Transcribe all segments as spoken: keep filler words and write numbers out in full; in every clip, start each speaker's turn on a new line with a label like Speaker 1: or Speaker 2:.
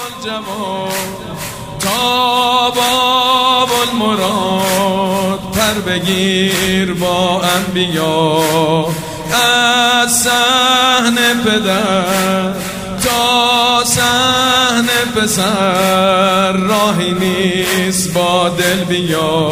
Speaker 1: الجواد تا باب المراد پر بگیر با انبیا از صحن پدر تا صحن پسر راهی نیست با دل بیا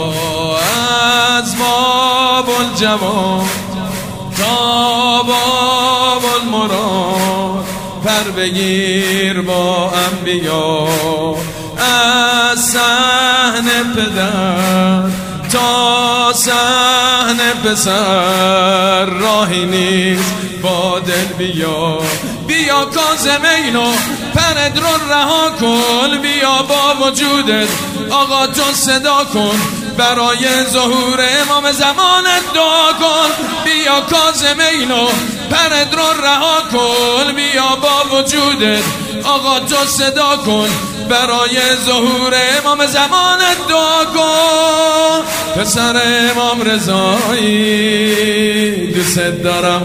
Speaker 1: از باب الجواد تا باب المراد پر بگیر با انبیا از صحن پدر تا صحن پسر راهی نیست با دل بیا بیا کاظم اینو پرد رو رها کن بیا با وجودت آقا تو صدا کن برای ظهور امام زمانت دعا کن بیا کاظم اینو پرد رو رها کن بیا با وجودت آقا تو صدا کن برای ظهور امام زمانت دعا کن پسر امام رضایی دوست دارم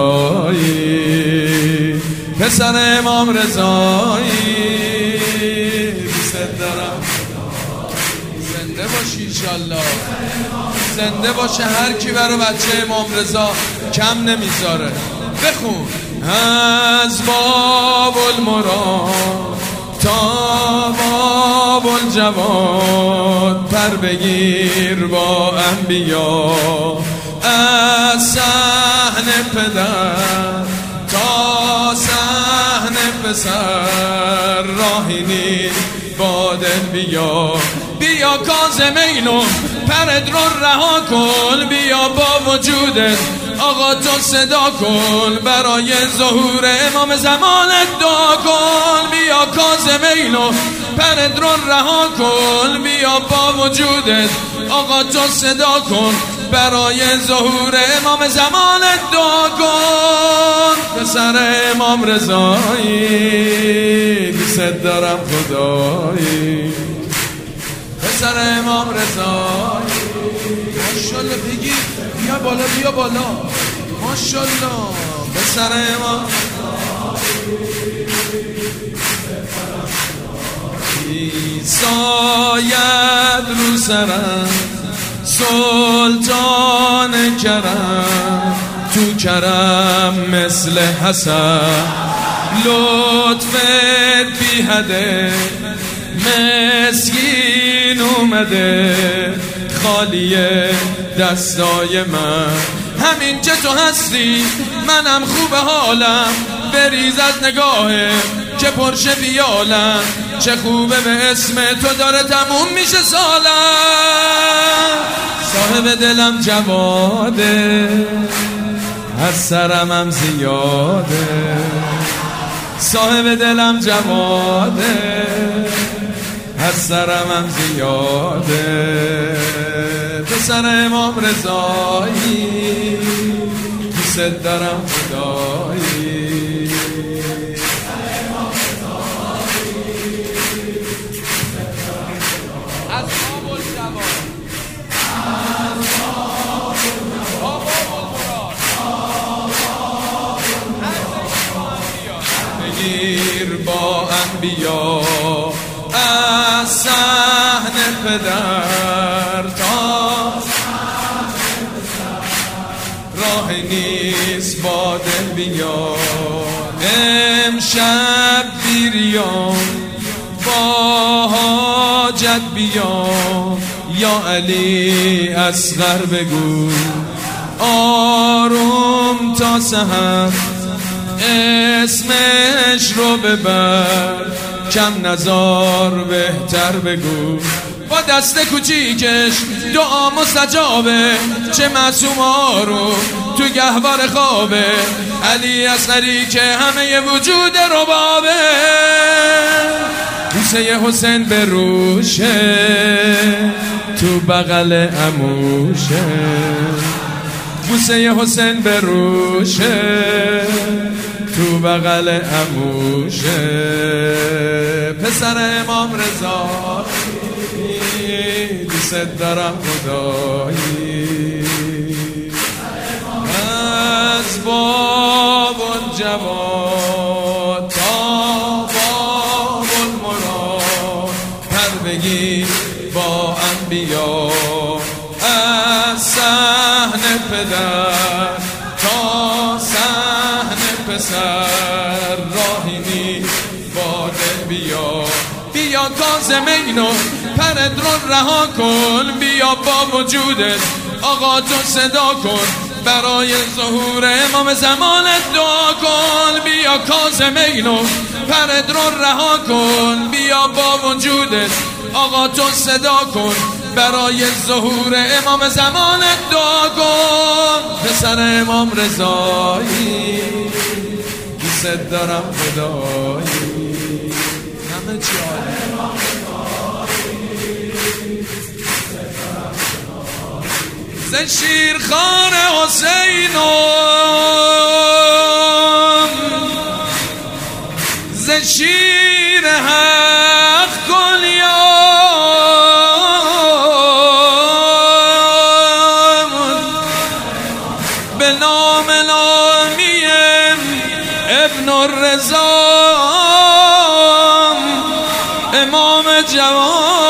Speaker 1: خدایی پسر امام رضایی دوست دارم زنده باشی انشالله زنده باشه هر کی برای بچه امام رضا کم نمیذاره بخون از باب المراد تا باب الجواد پر بگیر با انبیا از صحن پدر تا صحن پسر راهی نیست با دل بیا بیا کاظم اینو پرد رو رها کن بیا با وجودت آقا تو صدا کن برای ظهور امام زمانت دعا کن بیا کاظم اینو پرد رو رها کن بیا با وجودت آقا تو صدا کن برای ظهور امام زمانت دعا کن پسر امام رضایی دوست دارم خدایی پسر امام رضایی ماشالله بگی بیا بالا بیا بالا ماشالله پسر امام ساید رو سرم سلطان کرم تو کرم مثل حسن لطفت بی حده مسکین اومده خالی دستای من همین که تو هستی منم خوب حالم بریز از نگاهه که پرشه بیالم چه خوبه به اسم تو داره تموم میشه سالم صاحب دلم جواده از سرم هم زیاده صاحب دلم جواده از سرم هم زیاده پسر امام رضایی دوست دارم خدایی از باب الجواد بگیر با انبیا از صحن پدر تا راه نیست با دل بیا امشب بیریام با حاجت بیام یا علی اصغر بگو آروم تا سحر اسمش رو ببر کم نزار بهتر بگو با دست کوچیکش دعا مستجابه چه معصوم آروم تو گهوار خوابه علی اصغری که همه وجود ربابه بوسه حسین به روشه تو بغل عموشه بوسه حسین به روشه تو بغل عموشه پسر امام رضایی دوست دارم خدایی از باب الجواد تا باب بیا از صحن پدر تا صحن پسر راهی نی باده بیا بیا کاظم اینو پرد رو رها کن بیا با وجودت آقا تو صدا کن برای ظهور امام زمانت دعا کن بیا کاظم اینو پرد رو رها کن بیا با وجودت آقا تو صدا کن برای ظهور امام زمانت دعا کن پسر امام رضایی دوست دارم خدایی همه چی ز شیرخوار حسینم ز شیر حق کلیام به نام نامیم ابن الرضا امام جوان